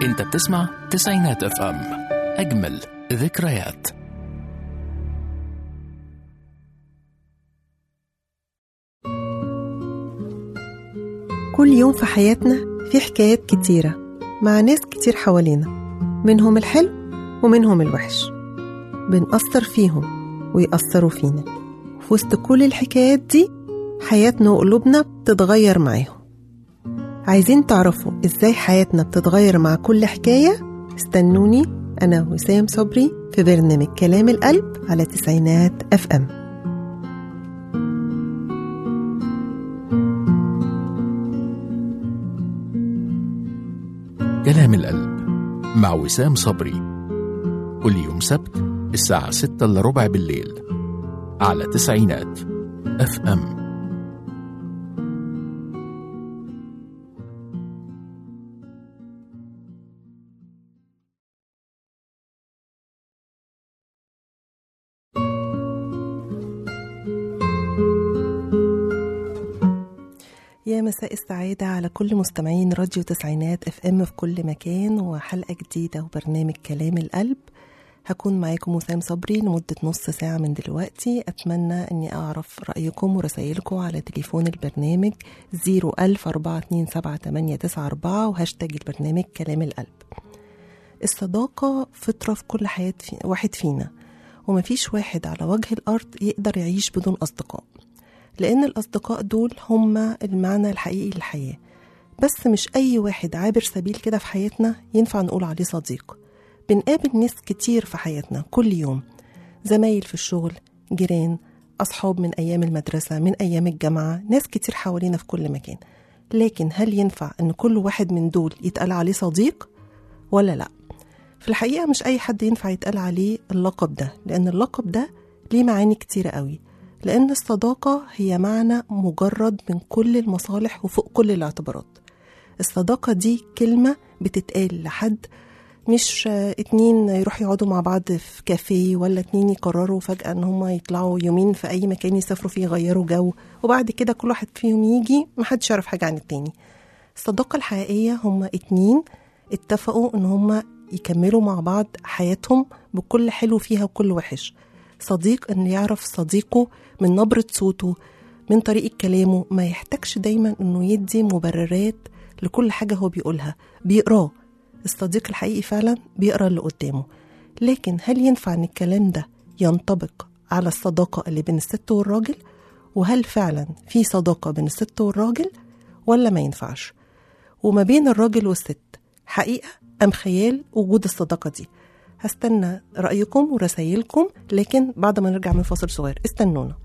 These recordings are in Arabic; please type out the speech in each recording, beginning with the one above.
انت بتسمع تسعينات اف ام، اجمل ذكريات. كل يوم في حياتنا في حكايات كتيرة مع ناس كتير حوالينا، منهم الحلو ومنهم الوحش. بنأثر فيهم ويأثروا فينا. في وسط كل الحكايات دي حياتنا وقلوبنا بتتغير معاهم. عايزين تعرفوا ازاي حياتنا بتتغير مع كل حكاية؟ استنوني أنا وسام صبري في برنامج كلام القلب على تسعينات اف ام. كلام القلب مع وسام صبري، كل يوم سبت الساعة 6:15 بالليل على تسعينات اف ام. يا مساء السعادة على كل مستمعين راديو تسعينات اف ام في كل مكان، وحلقة جديدة وبرنامج كلام القلب. هكون معاكم وسام صبري لمدة نص ساعة من دلوقتي. أتمنى أني أعرف رأيكم ورسائلكم على تليفون البرنامج 01042278894 وهاشتاج البرنامج كلام القلب. الصداقة فطرة في كل حياة واحد فينا، ومفيش واحد على وجه الأرض يقدر يعيش بدون أصدقاء، لأن الأصدقاء دول هم المعنى الحقيقي للحياة. بس مش أي واحد عابر سبيل كده في حياتنا ينفع نقول عليه صديق. بنقابل ناس كتير في حياتنا كل يوم، زمايل في الشغل، جيران، أصحاب من أيام المدرسة، من أيام الجامعة، ناس كتير حوالينا في كل مكان. لكن هل ينفع أن كل واحد من دول يتقال عليه صديق ولا لأ؟ في الحقيقة مش أي حد ينفع يتقال عليه اللقب ده، لأن اللقب ده ليه معاني كتيرة قوي. لأن الصداقة هي معنى مجرد من كل المصالح وفوق كل الاعتبارات. الصداقة دي كلمة بتتقال لحد، مش اتنين يروحوا يقعدوا مع بعض في كافيه، ولا اتنين يقرروا فجأة ان هم يطلعوا يومين في اي مكان يسافروا فيه يغيروا جو، وبعد كده كل واحد فيهم يجي محدش يعرف حاجة عن التاني. الصداقة الحقيقية هم اتنين اتفقوا ان هم يكملوا مع بعض حياتهم بكل حلو فيها وكل وحش. صديق ان يعرف صديقه من نبرة صوته، من طريقة كلامه، ما يحتاجش دايما انه يدي مبررات لكل حاجة هو بيقولها، بيقراه. الصديق الحقيقي فعلا بيقرأ اللي قدامه. لكن هل ينفع ان الكلام ده ينطبق على الصداقة اللي بين الست والراجل؟ وهل فعلا في صداقة بين الست والراجل ولا ما ينفعش؟ وما بين الراجل والست حقيقة أم خيال وجود الصداقة دي؟ هستنى رأيكم ورسائلكم، لكن بعد ما نرجع من فاصل صغير استنونا.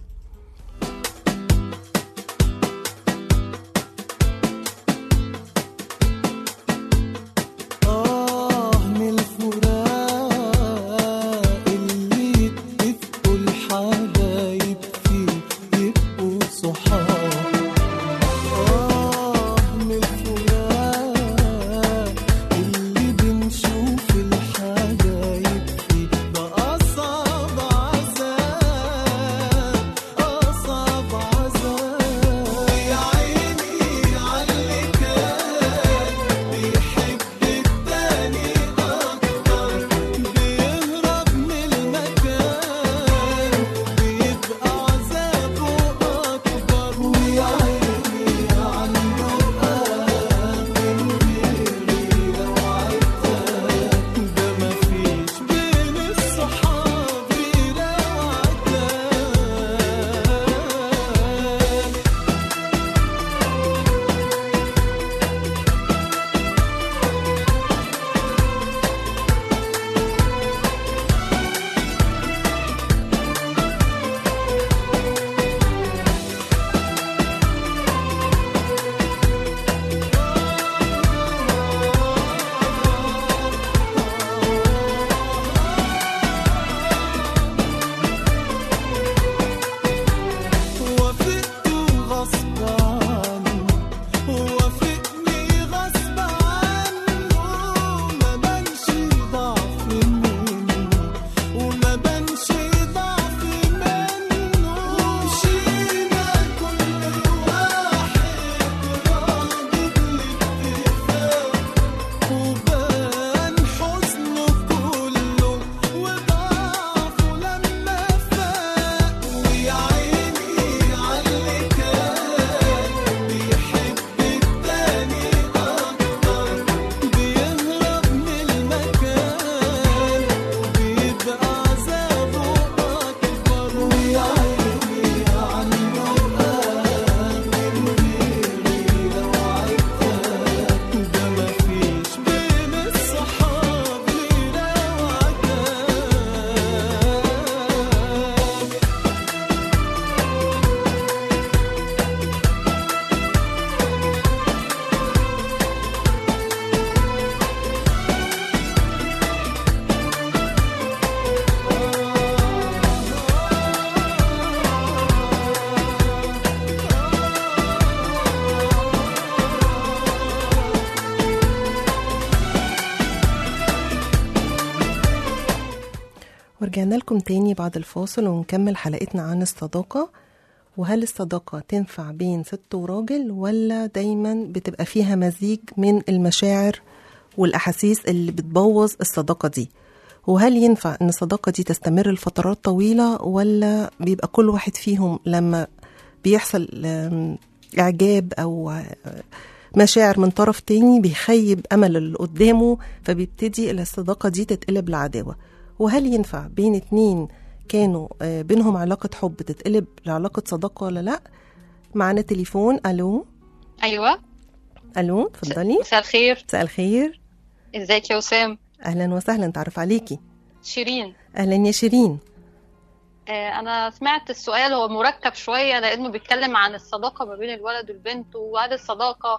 ورجعنا لكم تاني بعد الفاصل ونكمل حلقتنا عن الصداقة. وهل الصداقة تنفع بين ست وراجل ولا دايما بتبقى فيها مزيج من المشاعر والأحاسيس اللي بتبوظ الصداقة دي؟ وهل ينفع ان الصداقة دي تستمر لفترات طويلة ولا بيبقى كل واحد فيهم لما بيحصل إعجاب أو مشاعر من طرف تاني بيخيب أمل اللي قدامه فبيبتدي الصداقة دي تتقلب لعداوة؟ وهل ينفع بين اتنين كانوا بينهم علاقة حب تتقلب لعلاقة صداقة ولا لأ؟ معنا تليفون. ألو. ايوه. ألو، اتفضلي. مساء الخير. مساء الخير. ازيك يا وسام؟ أهلا وسهلا، تعرف عليكي. شيرين. أهلا يا شيرين. انا سمعت السؤال، هو مركب شويه لانه بيتكلم عن الصداقه ما بين الولد والبنت، وهل الصداقه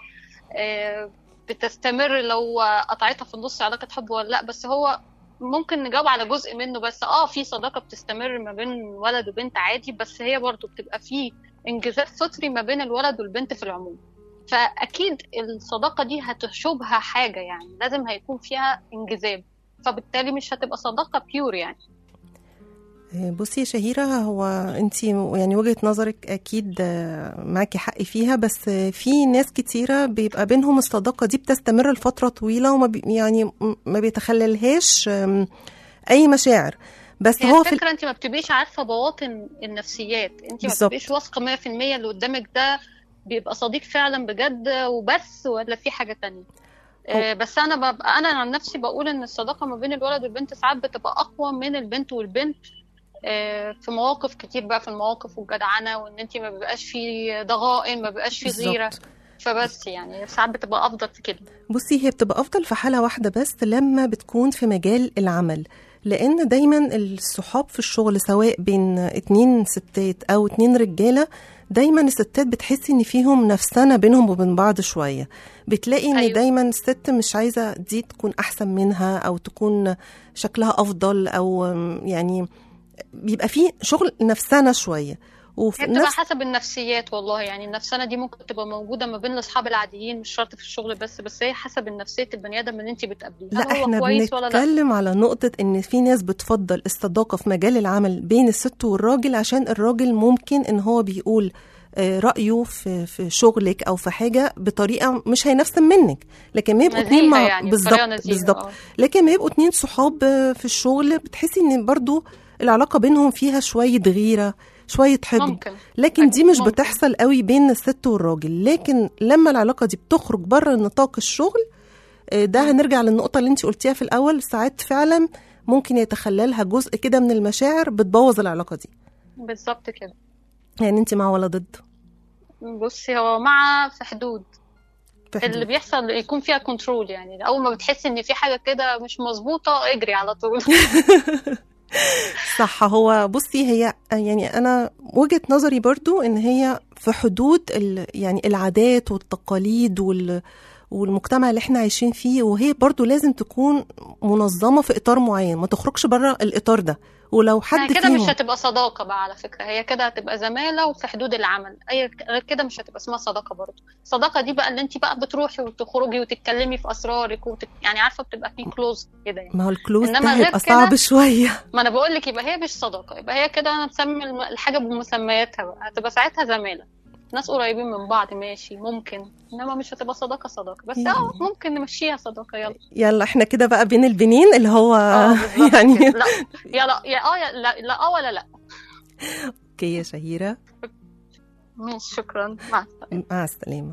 بتستمر لو قطعتها في النص علاقه حب ولا لا. بس هو ممكن نجاوب على جزء منه بس. في صداقه بتستمر ما بين ولد وبنت عادي، بس هي برضو بتبقى فيه انجذاب فطري ما بين الولد والبنت في العموم. فاكيد الصداقه دي هتشوبها حاجه، يعني لازم هيكون فيها انجذاب، فبالتالي مش هتبقى صداقه بيور يعني. بصي يا شهيرة، هو انتي يعني وجهة نظرك اكيد معاكي حق فيها، بس في ناس كتيرة بيبقى بينهم الصداقة دي بتستمر لفترة طويلة وما يعني ما بيتخللهاش اي مشاعر. بس هو في الفكرة انت ما بتبقيش عارفة بواطن النفسيات، انت ما بتبقيش واثقة 100% اللي قدامك ده بيبقى صديق فعلا بجد وبس ولا في حاجة تانية. بس انا عن نفسي بقول ان الصداقة ما بين الولد والبنت ساعات بتبقى اقوى من البنت والبنت في مواقف كتير بقى، في المواقف والجدعنة، وان انت ما بيبقاش في ضغائن، ما بيبقاش في غيرة. فبس يعني ساعات بتبقى افضل في كده. بصي، هي بتبقى افضل في حالة واحدة بس، لما بتكون في مجال العمل، لان دايما الصحاب في الشغل سواء بين 2 ستات او 2 رجالة، دايما الستات بتحسي ان فيهم نفسنا بينهم وبين بعض شوية. بتلاقي ان أيوة. دايما الست مش عايزة دي تكون احسن منها او تكون شكلها افضل، او يعني بيبقى فيه شغل نفسنا شوية. هي بتبقى حسب النفسيات والله، يعني النفسانة دي ممكن تبقى موجودة ما بين الأصحاب العاديين، مش شرط في الشغل بس هي حسب النفسية البني آدم اللي انت بتقابليه. لا، احنا بنتكلم على نقطة ان في ناس بتفضل الصداقة في مجال العمل بين الست والراجل، عشان الراجل ممكن ان هو بيقول رأيه في شغلك او في حاجة بطريقة مش هينفسن منك، لكن ما يبقوا 2 يعني بالظبط لكن ما يبقوا 2 صحاب في الشغل بتحسي ان برضو العلاقة بينهم فيها شوية غيرة، شوية حقد، لكن دي مش بتحصل قوي بين الست والراجل. لكن لما العلاقة دي بتخرج بره نطاق الشغل، ده هنرجع للنقطة اللي انت قلتيها في الأول، ساعات فعلا ممكن يتخللها جزء كده من المشاعر بتبوظ العلاقة دي. بالظبط كده. يعني انت مع ولا ضد؟ بصي، هو مع في حدود اللي بيحصل يكون فيها كنترول. يعني أول ما بتحسي ان في حاجة كده مش مظبوطة اجري على طول. صح. هو بصي، هي يعني أنا وجهة نظري برضو إن هي في حدود يعني العادات والتقاليد والمجتمع اللي احنا عايشين فيه، وهي برضو لازم تكون منظمة في إطار معين، ما تخرجش بره الإطار ده. ولو حد كده مش هتبقى صداقة بقى على فكرة، هي كده هتبقى زمالة وفي حدود العمل. غير كده مش هتبقى اسمها صداقة برضو. الصداقة دي بقى اللي انت بقى بتروحي وتخرجي وتتكلمي في أسرارك يعني عارفة بتبقى فيه كلوز كده يعني. ما هو الكلوز ده هيبقى صعب شوية. ما أنا بقول لك يبقى هي مش صداقة، يبقى هي كده أنا بسمي الحاجة بمسمياتها بقى، هتبقى ساعتها زمالة، ناس قريبين من بعض ماشي ممكن، انما مش هتبقى صداقه بس ممكن نمشيها صداقه. يلا احنا كده بقى بين البنين اللي هو يعني لا لا ولا لا. اوكي يا شهيرة، ماشي، شكرا، مع السلامة.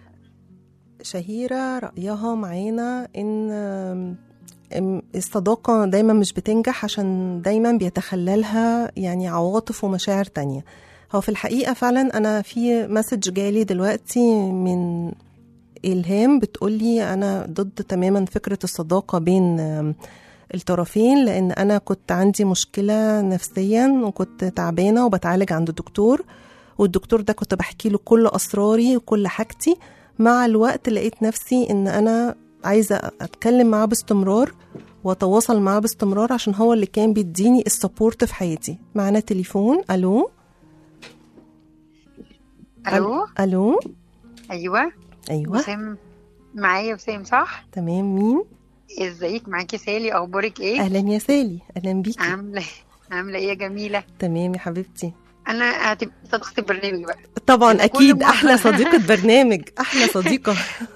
شهيرة رأيها معانا ان الصداقة دايما مش بتنجح عشان دايما بيتخللها يعني عواطف ومشاعر تانية. هو في الحقيقة فعلا أنا في مسج جالي دلوقتي من إلهام بتقولي أنا ضد تماما فكرة الصداقة بين الطرفين، لأن أنا كنت عندي مشكلة نفسيا وكنت تعبانة وبتعالج عند الدكتور، والدكتور ده كنت بحكي له كل أسراري وكل حاجتي. مع الوقت لقيت نفسي إن أنا عايزة أتكلم معاه باستمرار وأتواصل معاه باستمرار، عشان هو اللي كان بيديني السبورت في حياتي. معنا تليفون. ألو. الو. ايوه وسام معايا. وسام صح؟ تمام. مين؟ ازيك؟ معاكي سالي، اخبارك ايه؟ اهلا يا سالي، اهلا بيكي. عامله ايه يا جميله؟ تمام يا حبيبتي. انا هتبقى صديقه البرنامج بقى طبعا اكيد احلى صديقه برنامج، احلى صديقه.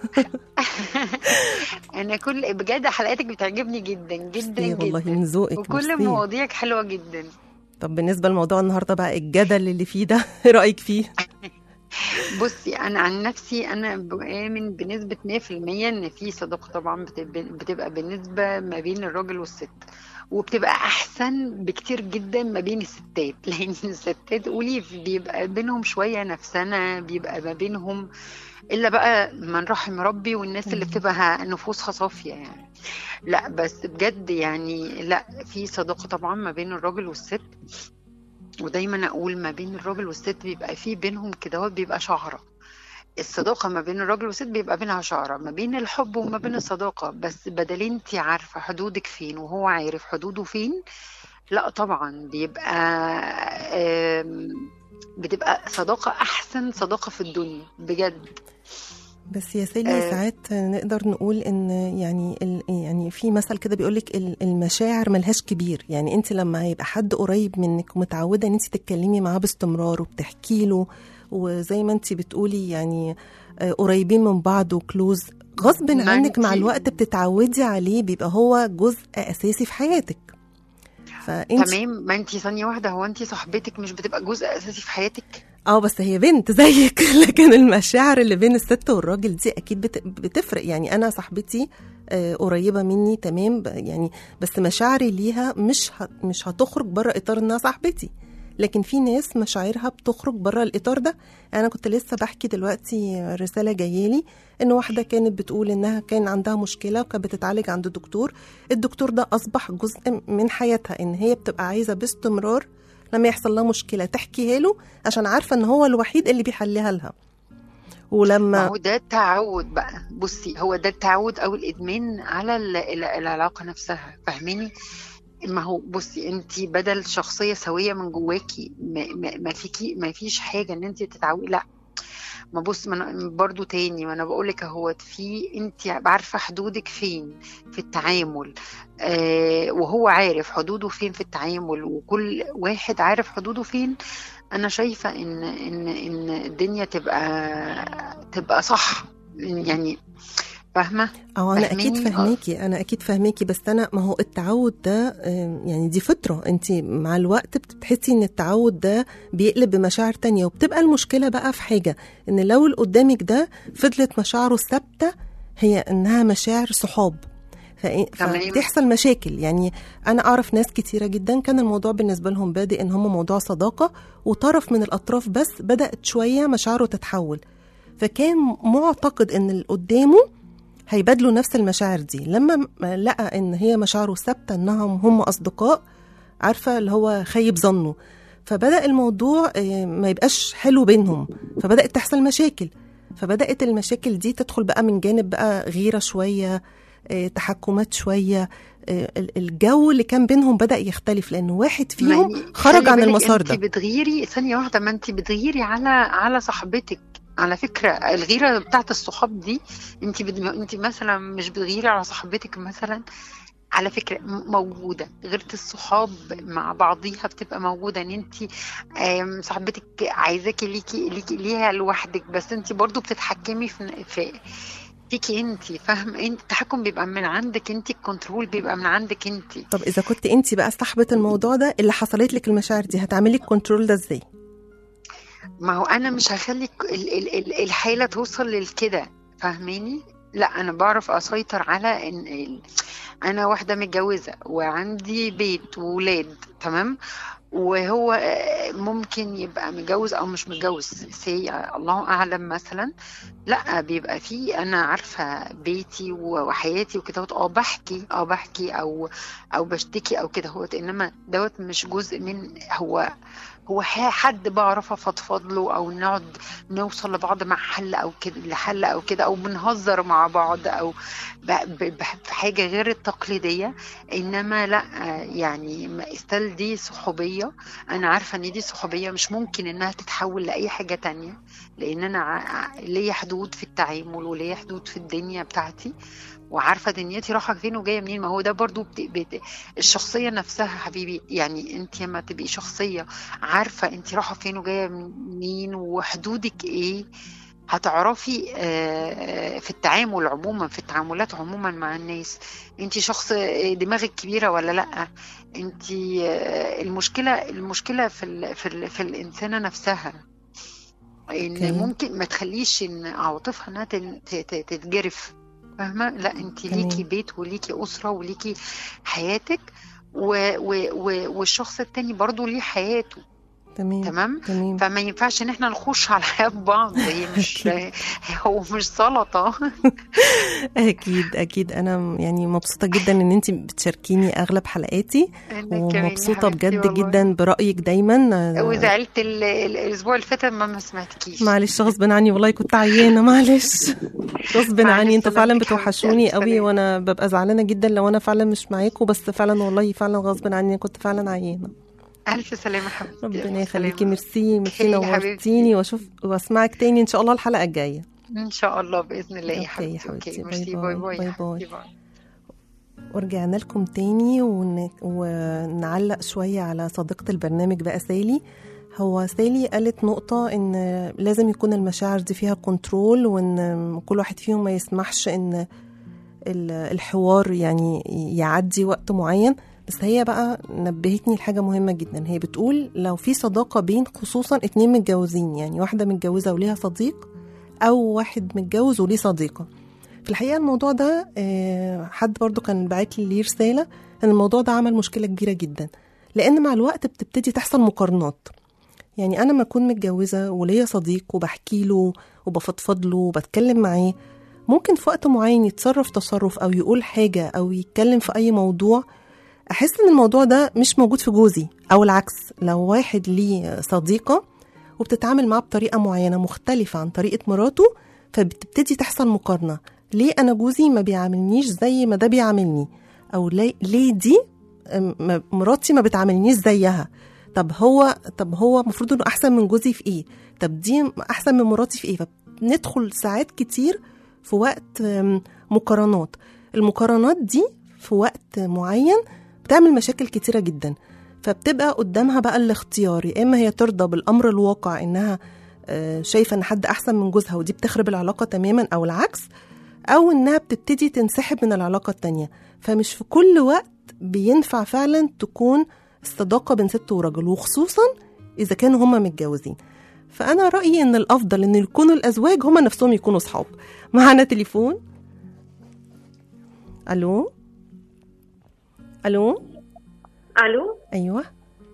انا كل بجد حلقاتك بتعجبني جدا جدا جدا والله من ذوقك، وكل مواضيعك حلوه جدا. طب بالنسبه لموضوع النهارده بقى، الجدل اللي فيه ده ايه رايك فيه؟ بصي انا عن نفسي انا بؤمن بنسبه 100% ان في صداقه طبعا بتبقى بالنسبه ما بين الراجل والست، وبتبقى احسن بكتير جدا ما بين الستات، لان الستات قولي بيبقى بينهم شويه نفسنا، بيبقى ما بينهم الا بقى من رحم ربي والناس اللي بتبقى نفوسها صافيه يعني. لا بس بجد يعني لا، في صداقه طبعا ما بين الراجل والست، ودايما اقول ما بين الراجل والست بيبقى في بينهم كده بيبقى شعره. الصداقه ما بين الراجل والست بيبقى بينها شعره، ما بين الحب وما بين الصداقه، بس بدل انت عارفه حدودك فين وهو عارف حدوده فين، لا طبعا بتبقى صداقه احسن صداقه في الدنيا بجد. بس يا سالي ساعات نقدر نقول ان يعني في مثل كده بيقولك المشاعر ملهاش كبير. يعني انت لما يبقى حد قريب منك ومتعوده ان انت تتكلمي معاه باستمرار وبتحكي له، وزي ما انت بتقولي يعني قريبين من بعض وكلوز، غصب عنك مع الوقت بتتعودي عليه، بيبقى هو جزء اساسي في حياتك. تمام. ما انت ثانيه واحده، هو انت صاحبتك مش بتبقى جزء اساسي في حياتك؟ بس هي بنت زيك. لكن المشاعر اللي بين الست والراجل دي اكيد بتفرق. يعني انا صاحبتي قريبه مني تمام يعني، بس مشاعري ليها مش هتخرج بره اطار انها صاحبتي. لكن في ناس مشاعرها بتخرج بره الاطار ده. انا كنت لسه بحكي دلوقتي رساله جايالي ان واحده كانت بتقول انها كان عندها مشكله وكانت بتتعالج عند الدكتور ده اصبح جزء من حياتها، ان هي بتبقى عايزه باستمرار لما يحصل لها مشكله تحكيها له، عشان عارفه ان هو الوحيد اللي بيحلها لها. ولما هو ده التعود بقى، بصي هو ده التعود او الادمان على العلاقه نفسها، فاهميني؟ ما هو بصي انت بدل شخصيه سويه من جواكي ما فيش حاجه ان انت تتعودي. لا ما بص، ما برضو تاني، ما انا بقولك اهو، في انت عارفه حدودك فين في التعامل، وهو عارف حدوده فين في التعامل، وكل واحد عارف حدوده فين. انا شايفه ان الدنيا تبقى صح يعني، فاهمه؟ انا اكيد فاهماكي بس انا ما هو التعود ده يعني دي فطره. انت مع الوقت بتحسي ان التعود ده بيقلب بمشاعر تانية، وبتبقى المشكله بقى في حاجه، ان لو اللي قدامك ده فضلت مشاعره ثابته هي انها مشاعر صحاب، فبتحصل مشاكل. يعني انا اعرف ناس كتيره جدا كان الموضوع بالنسبه لهم بادئ ان هم موضوع صداقه، وطرف من الاطراف بس بدات شويه مشاعره تتحول، فكان معتقد ان اللي قدامه هيبادلوا نفس المشاعر دي. لما لقى ان هي مشاعره ثابته انهم هم اصدقاء، عارفه اللي هو خيب ظنه، فبدا الموضوع ما يبقاش حلو بينهم، فبدات تحصل مشاكل. فبدات المشاكل دي تدخل بقى من جانب بقى غيره شويه، تحكمات شويه، الجو اللي كان بينهم بدا يختلف لان واحد فيهم خرج عن المسار ده. انت بتغيري ثانيه واحده، ما انت بتغيري على صاحبتك. على فكرة الغيرة بتاعت الصحاب دي انت مثلا مش بتغيري على صاحبتك مثلا، على فكرة موجودة غيرة الصحاب مع بعضيها، بتبقى موجودة ان انت صاحبتك عايزاكي ليها لوحدك، بس انت برضو بتتحكمي فيكي انت، فاهم؟ انت التحكم بيبقى من عندك انت، الكنترول بيبقى من عندك انت. طب اذا كنت انت بقى صاحبة الموضوع ده اللي حصلت لك المشاعر دي، هتعملي الكنترول ده ازاي؟ ما هو انا مش هخلي الحالة توصل للكده، فاهماني؟ لا انا بعرف اسيطر على انا واحدة متجوزة وعندي بيت وولاد، تمام؟ وهو ممكن يبقى متجوز او مش متجوز، الله اعلم مثلا. لا بيبقى فيه انا عارفه بيتي وحياتي وكده، بحكي او بشتكي او كده، انما دوت مش جزء من هو حد بعرف افضفض له، او نقعد نوصل لبعض مع حل او كده او بنهزر مع بعض او بحاجه غير التقليديه. انما لا يعني استل دي صحوبيه، انا عارفه ان دي صحوبيه مش ممكن انها تتحول لاي حاجه تانية، لان انا ليا حدود في التعامل وليا حدود في الدنيا بتاعتي، وعارفه دنيتي رايحه فين وجايه منين. ما هو ده برضو الشخصيه نفسها حبيبي. يعني انت لما تبقي شخصيه عارفه انت رايحه فين وجايه منين وحدودك ايه، هتعرفي في التعامل عموما، في التعاملات عموما مع الناس، انت شخص دماغك كبيره ولا لا. انت المشكله في الانسانه نفسها، ان ممكن ما تخليش ان عواطفها انها تتجرف، فاهمه؟ لا، انت ليكي بيت وليكي اسره وليكي حياتك، والشخص التاني برضو ليه حياته. تمام. فما ينفعش ان احنا نخش على حياة بعض. هي مش هو مش سلطة. اكيد انا يعني مبسوطة جدا ان انت بتشاركيني اغلب حلقاتي، ومبسوطة بجد جدا برأيك دايما. وزعلت الاسبوع اللي فات ما سمعتكيش، معلش غصب عني والله، كنت عيانة معلش غصب عني. انتوا فعلا بتوحشوني قوي، وانا ببقى زعلانة جدا لو انا فعلا مش معاكم، بس فعلا والله فعلا غصب عني كنت فعلا عيانة. ألف سلامة حبيبتي. ربنا يخليكي. ميرسي نورتيني، واسمعك تاني إن شاء الله الحلقة الجاية. إن شاء الله بإذن الله يا حبيبتي. أوكي. ميرسي. باي. ورجعنا لكم تاني ونعلق شوية على صديقة البرنامج بقى سالي. هو سالي قالت نقطة إن لازم يكون المشاعر دي فيها كنترول، وإن كل واحد فيهم ما يسمحش إن الحوار يعني يعدي وقت معين. بس هي بقى نبهتني لحاجة مهمة جدا. هي بتقول لو في صداقة بين خصوصا 2 متجوزين، يعني واحدة متجوزة وليها صديق، أو واحد متجوز وليه صديقة، في الحقيقة الموضوع ده حد برضو كان بعت لي رسالة أن الموضوع ده عمل مشكلة كبيرة جدا، لأن مع الوقت بتبتدي تحصل مقارنات. يعني أنا ما أكون متجوزة وليا صديق وبحكي له وبفضفض له وبتكلم معاه، ممكن في وقت معين يتصرف تصرف أو يقول حاجة أو يتكلم في أي موضوع، أحس إن الموضوع ده مش موجود في جوزي. أو العكس، لو واحد ليه صديقة وبتتعامل معاه بطريقة معينة مختلفة عن طريقة مراته، فبتبتدي تحصل مقارنة. ليه أنا جوزي ما بيعاملنيش زي ما ده بيعاملني؟ أو ليه دي مراتي ما بتعاملنيش زيها؟ طب هو مفروض إنه أحسن من جوزي في إيه؟ طب دي أحسن من مراتي في إيه؟ فبندخل ساعات كتير في وقت مقارنات. المقارنات دي في وقت معين بتعمل مشاكل كتيرة جدا. فبتبقى قدامها بقى الاختيار، يا إما هي ترضى بالأمر الواقع إنها شايفة إن حد أحسن من جوزها ودي بتخرب العلاقة تماما، أو العكس، أو إنها بتبتدي تنسحب من العلاقة التانية. فمش في كل وقت بينفع فعلا تكون الصداقة بين ست ورجل، وخصوصا إذا كانوا هما متجوزين. فأنا رأيي إن الأفضل إن يكونوا الأزواج هما نفسهم يكونوا صحاب. معنا تليفون. ألو. أيوة.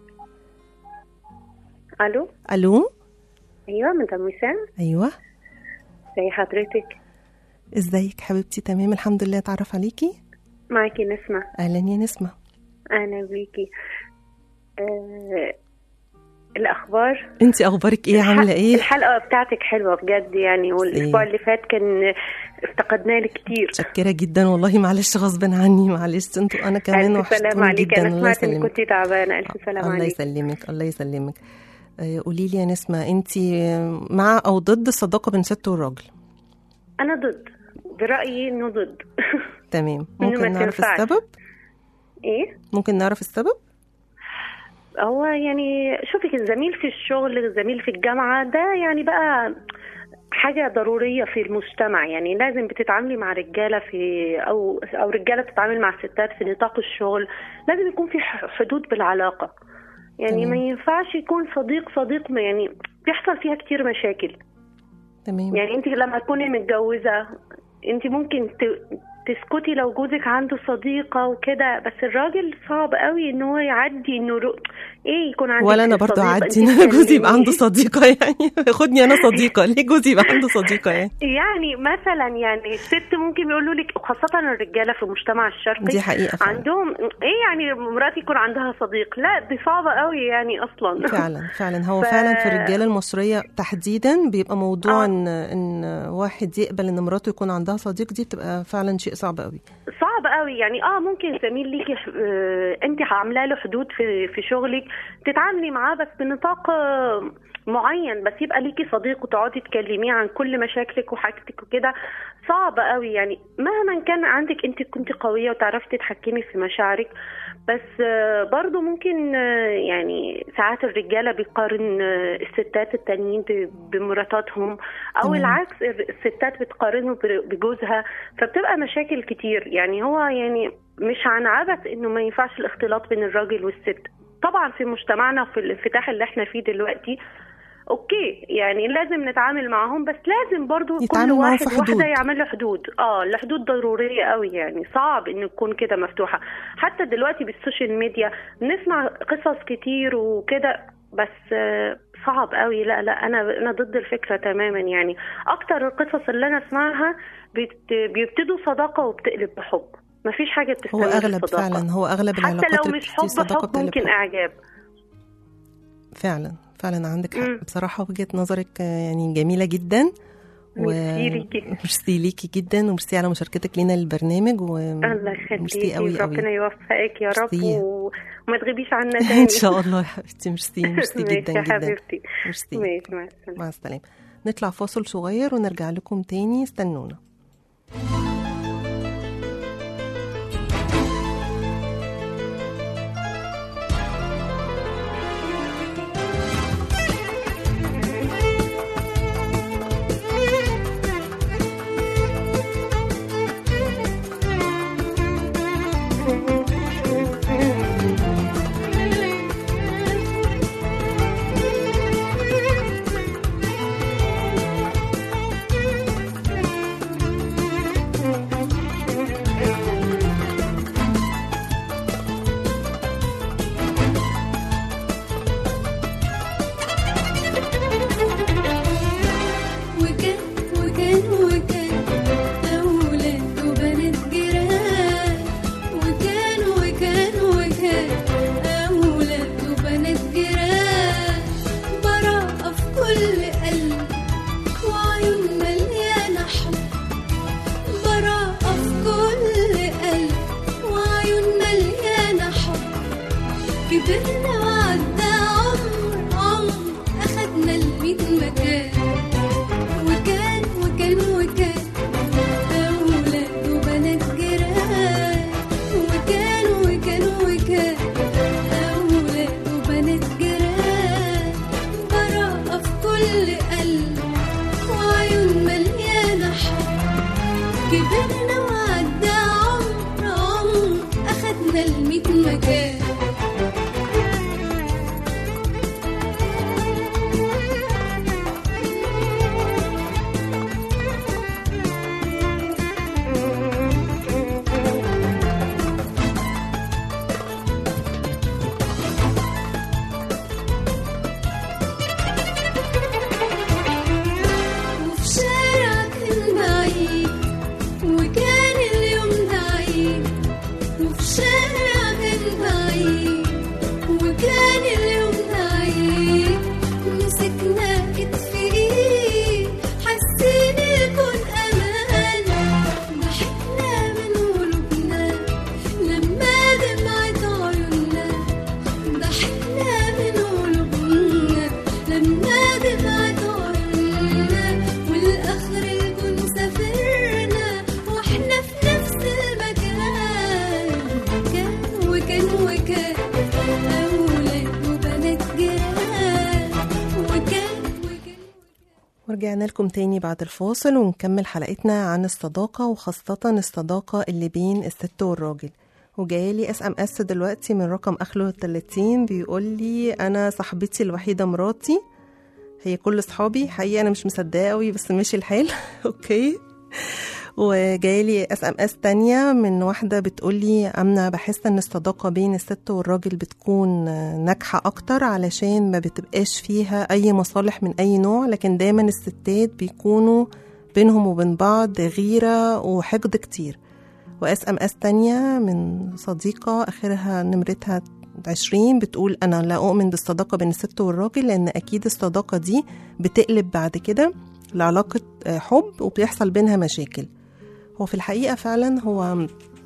ألو. أيوة مدام وسام. أيوة. ازي حضرتك؟ ازيك حبيبتي؟ تمام الحمد لله. اتعرف عليكي؟ معاكي نسمة. أهلا يا نسمة. أهلا بيكي. الأخبار؟ انتي أخبارك ايه؟ عاملة ايه؟ الحلقة بتاعتك حلوة بجد يعني، والأسبوع اللي فات كان افتقدنا لك كتير. شكرا جدا والله، معلش غصب عني، معلش انتوا أنا كمان وحشتوني جدا. أنا سمعت إنك كنتي تعبانة. ألف سلامة عليك. الله يسلمك. قولي لي يا نسمة، انتي مع أو ضد الصداقة بين ست والراجل؟ أنا ضد، برأيي إنه ضد. تمام. ممكن نعرف السبب؟ إيه؟ ممكن نعرف السبب؟ هو يعني شوفي، الزميل في الشغل، الزميل في الجامعة، ده يعني بقى حاجة ضرورية في المجتمع. يعني لازم بتتعاملي مع رجالة في أو رجالة بتتعامل مع ستات في نطاق الشغل، لازم يكون في حدود بالعلاقة. يعني ما ينفعش يكون صديق يعني بيحصل فيها كتير مشاكل. تمام. يعني انت لما تكوني متجوزة انت ممكن تسكتي لو جوزك عنده صديقة وكده، بس الراجل صعب قوي ان هو يعدي انه يكون عنده. ولا انا برضو اعدي ان جوزي يبقى عنده صديقة، يعني خدني انا صديقة، ليه جوزي يبقى عنده صديقة؟ يعني مثلا يعني الست ممكن يقولوا لك، وخاصة الرجالة في المجتمع الشرقي دي حقيقة فعلا. عندهم يعني مراتي يكون عندها صديق، لا دي صعبة قوي يعني اصلا. فعلا هو فعلا في الرجالة المصرية تحديدا بيبقى موضوع ان واحد يقبل ان مراته يكون عندها صديق، دي بتبقى فعلا شيء صعب قوي يعني. ممكن زميل ليكي انت عامله له حدود في شغلك تتعاملي معاه بس بنطاق معين، بس يبقى ليكي صديق وتقعدي تكلميه عن كل مشاكلك وحاجتك وكده. صعب قوي يعني. مهما كان عندك انت كنت قوية وتعرفي تتحكمي في مشاعرك، بس برضو ممكن يعني ساعات الرجالة بيقارن الستات التانيين بمراتاتهم، او العكس الستات بتقارنه بجوزها، فبتبقى مشاكل كتير. يعني هو يعني مش عن عبث انه ما ينفعش الاختلاط بين الراجل والست. طبعا في مجتمعنا وفي الانفتاح اللي احنا فيه دلوقتي اوكي يعني لازم نتعامل معهم، بس لازم برضو كل واحد واحدة يعمل له حدود. الحدود ضرورية قوي يعني. صعب ان تكون كده مفتوحة. حتى دلوقتي بالسوشيال ميديا بنسمع قصص كتير وكده، بس صعب قوي. لا انا ضد الفكرة تماما. يعني اكتر القصص اللي انا اسمعها بيبتدوا صداقة وبتقلب بحب. مفيش حاجة بتستمر. هو اغلب فعلا، هو اغلب العلاقات حتى لو مش حب ممكن اعجاب. فعلا عندك حق بصراحة. وجهة نظرك يعني جميلة جدا، وميرسي ليكي جدا، وميرسي على مشاركتك لنا للبرنامج. الله يخليكي، ربنا يوفقك يا رب وما تغيبيش عنا تاني ان شاء الله يا حبيبتي. ميرسي جدا يا حبيبتي. ميرسي. مع السلامة. نطلع فاصل صغير ونرجع لكم تاني، استنونا. ورجعنا لكم تاني بعد الفاصل ونكمل حلقتنا عن الصداقة، وخاصة الصداقة اللي بين الست والراجل. وجايلي SMS دلوقتي من رقم آخره 30 بيقول لي أنا صاحبتي الوحيدة مراتي، هي كل صحابي. حقيقة أنا مش مصدقة قوي بس ماشي الحال. أوكي. وجايلي SMS تانية من واحدة بتقولي أنا بحس أن الصداقة بين الست والراجل بتكون ناجحة أكتر علشان ما بتبقاش فيها أي مصالح من أي نوع، لكن دايما الستات بيكونوا بينهم وبين بعض غيرة وحقد كتير. وSMS تانية من صديقة آخرها نمرتها 20 بتقول أنا لا أؤمن بالصداقة بين الست والراجل، لأن أكيد الصداقة دي بتقلب بعد كده لعلاقة حب وبيحصل بينها مشاكل. هو في الحقيقة فعلا هو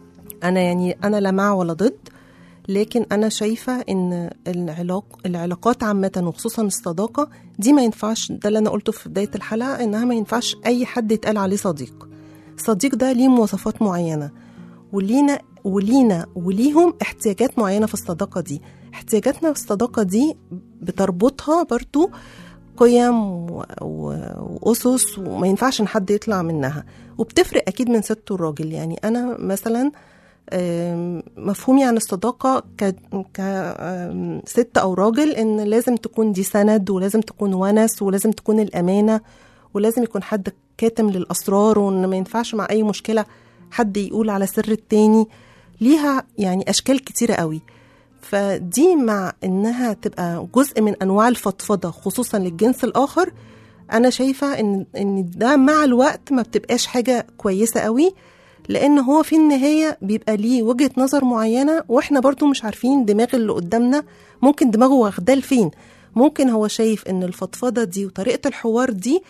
أنا لا مع ولا ضد، لكن أنا شايفة إن العلاقات عامة وخصوصا الصداقة دي ما ينفعش، ده اللي أنا قلته في بداية الحلقة، إنها ما ينفعش أي حد يتقال عليه صديق. الصديق ده ليه مواصفات معينة، ولينا وليهم احتياجات معينة في الصداقة دي. احتياجاتنا في الصداقة دي بتربطها برضو قيم وأسس، وما ينفعش ان حد يطلع منها، وبتفرق أكيد من ست والراجل. يعني أنا مثلا مفهومي عن الصداقة كست أو راجل إن لازم تكون دي سند، ولازم تكون ونس، ولازم تكون الأمانة، ولازم يكون حد كاتم للأسرار، وإن ما ينفعش مع أي مشكلة حد يقول على سر التاني. ليها يعني أشكال كتيرة قوي. فدي مع إنها تبقى جزء من أنواع الفضفضة خصوصا للجنس الآخر، أنا شايفة إن ده مع الوقت ما بتبقاش حاجة كويسة قوي، لأن هو في النهاية بيبقى ليه وجهة نظر معينة، وإحنا برضو مش عارفين دماغ اللي قدامنا ممكن دماغه واخداه لفين. ممكن هو شايف إن الفضفضة دي وطريقة الحوار دي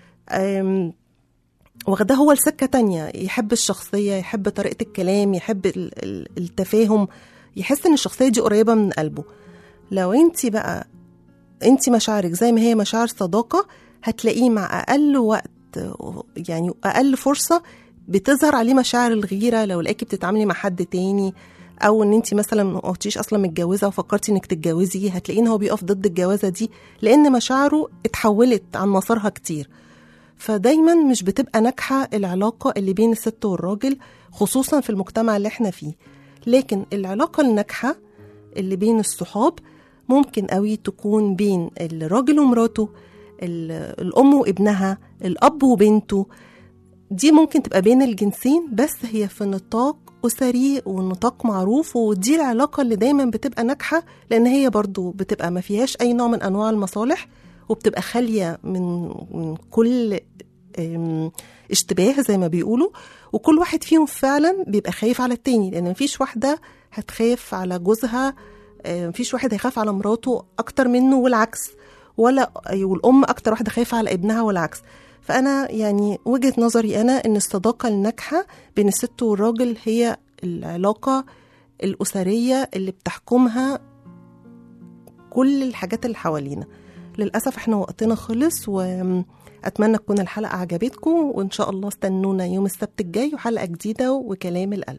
واخداه هو لسكة تانية، يحب الشخصية، يحب طريقة الكلام، يحب التفاهم، يحس إن الشخصية دي قريبة من قلبه. لو انت مشاعرك زي ما هي مشاعر صداقة، هتلاقيه مع أقل وقت يعني أقل فرصة بتظهر عليه مشاعر الغيرة. لو لقاكي بتتعاملي مع حد تاني، او ان انت مثلا ما قلتيش اصلا متجوزه وفكرتي انك تتجوزي، هتلاقيه ان هو بيقف ضد الجوازه دي، لان مشاعره اتحولت عن مسارها كتير. فدايما مش بتبقى ناجحه العلاقه اللي بين الست والراجل، خصوصا في المجتمع اللي احنا فيه. لكن العلاقه الناجحه اللي بين الصحاب ممكن قوي تكون بين الراجل ومراته، الام وابنها، الاب وبنته. دي ممكن تبقى بين الجنسين، بس هي في نطاق أسري ونطاق معروف، ودي العلاقة اللي دايما بتبقى ناجحة، لأن هي برضو بتبقى ما فيهاش أي نوع من أنواع المصالح، وبتبقى خالية من كل اشتباه زي ما بيقولوا، وكل واحد فيهم فعلا بيبقى خايف على التاني، لأن مفيش واحدة هتخاف على جوزها، مفيش واحد هيخاف على مراته أكتر منه والعكس، والأم أكتر واحدة خايفة على ابنها والعكس. فأنا يعني وجهة نظري أنا إن الصداقة الناجحة بين الست والراجل هي العلاقة الأسرية اللي بتحكمها كل الحاجات اللي حوالينا. للأسف احنا وقتنا خلص، وأتمنى تكون الحلقة عجبتكم، وإن شاء الله استنونا يوم السبت الجاي وحلقة جديدة وكلام القلب.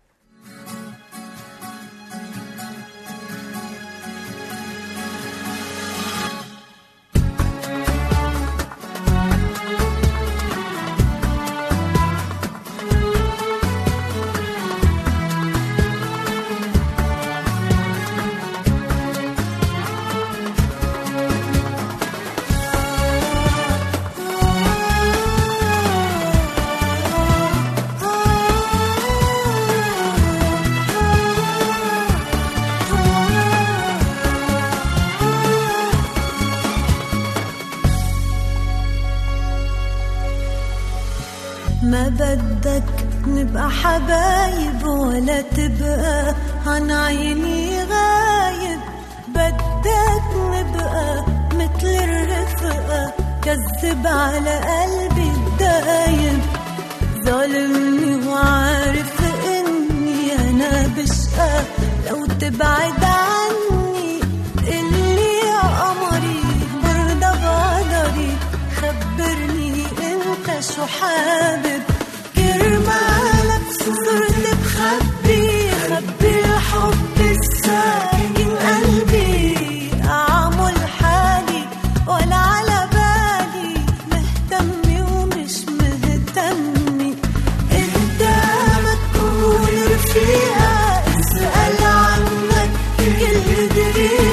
ما بدك نبقى حبايب ولا تبقى عن عيني غايب، بدك نبقى مثل الرفقة كذب على قلبي الدايب، ظالمني وعارف اني انا بشقى لو تبعد عني، اللي يا قمري برضى بقدري، خبرني انت شو حابب، كرمالك صرت بخبي الحب الساكن قلبي، اعمل حالي ولا على بالي، مهتمي ومش مهتمي، انت ما تكون رفيقة اسأل عنك كل دري